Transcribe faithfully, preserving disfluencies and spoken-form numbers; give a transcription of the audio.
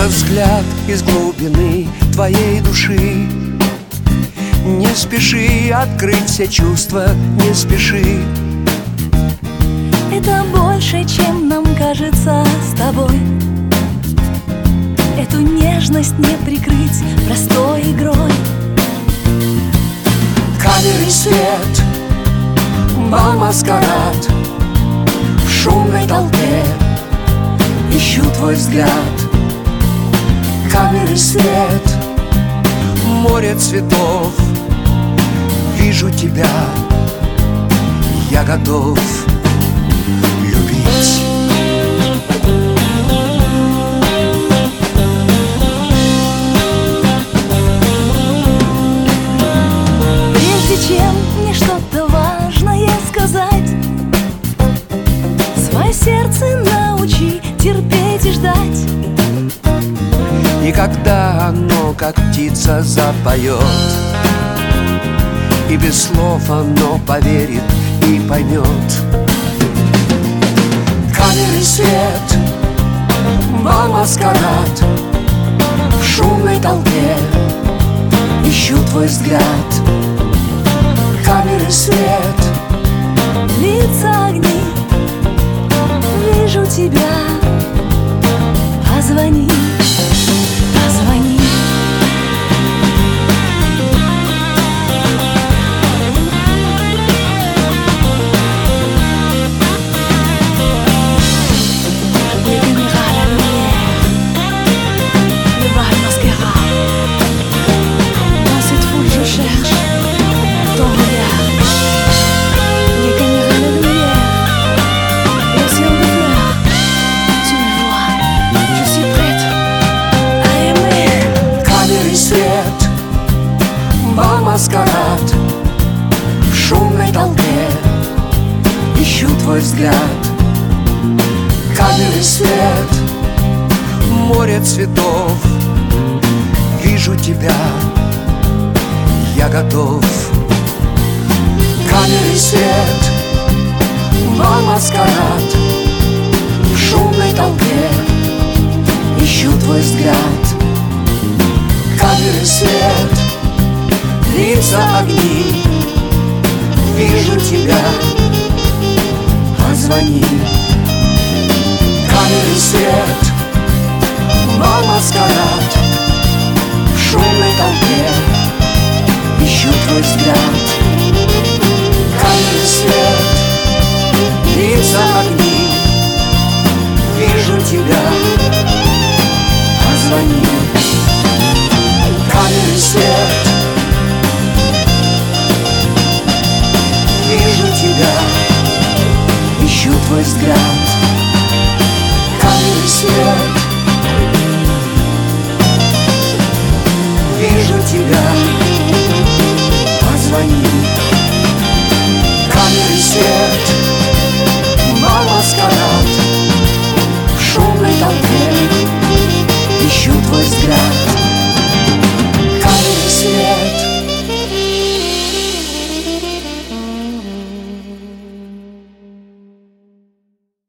на взгляд из глубины твоей души. Не спеши открыть все чувства, не спеши. Это больше, чем нам кажется с тобой. Эту нежность не прикрыть простой игрой. Камеры, свет, бал-маскарад, в шумной толпе ищу твой взгляд. Камеры, свет, море цветов, вижу тебя, я готов любить. Прежде чем мне что-то важное сказать, свое сердце научи терпеть и ждать. И когда оно, как птица, запоет, и без слов оно поверит и поймет. Камеры, свет, бал-маскарад, в шумной толпе ищу твой взгляд. Камеры, свет, Лица огни, вижу тебя, позвони, позвони. Бал-маскарад, в шумной толпе ищу твой взгляд. Камеры, свет, море цветов, вижу тебя, я готов. Камеры, свет, бал-маскарад, в шумной толпе ищу твой взгляд. Камеры, свет, лица огни, вижу тебя, позвони. Камеры, свет, бал-маскарад, в шумной толпе ищу твой взгляд. Камеры, свет, лица огни, вижу тебя, позвони. Камеры, свет, вижу тебя, ищу твой взгляд. Камеры, свет, вижу тебя.